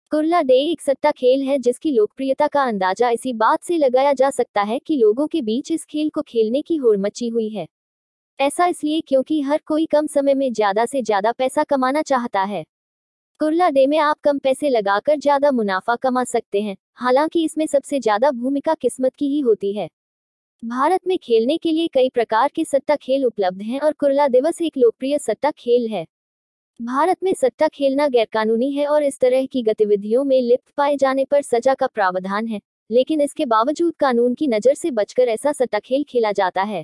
Kurla day एक सट्टा खेल है जिसकी लोकप्रियता का अंदाजा इसी बात से लगाया जा सकता है कि लोगों के बीच इस खेल को खेलने की होड़ मची हुई है। ऐसा इसलिए क्योंकि हर कोई कम समय में ज्यादा से ज्यादा पैसा कमाना चाहता है। कुर्ला डे में आप कम पैसे लगाकर ज्यादा मुनाफा कमा सकते हैं, हालांकि इसमें सबसे ज्यादा भूमिका किस्मत की ही होती है। भारत में खेलने के लिए कई प्रकार के सट्टा खेल उपलब्ध हैं और कुर्ला दिवस एक लोकप्रिय सट्टा खेल है। भारत में सट्टा खेलना गैरकानूनी है और इस तरह की गतिविधियों में लिप्त पाए जाने पर सजा का प्रावधान है, लेकिन इसके बावजूद कानून की नज़र से बचकर ऐसा सट्टा खेल खेला जाता है।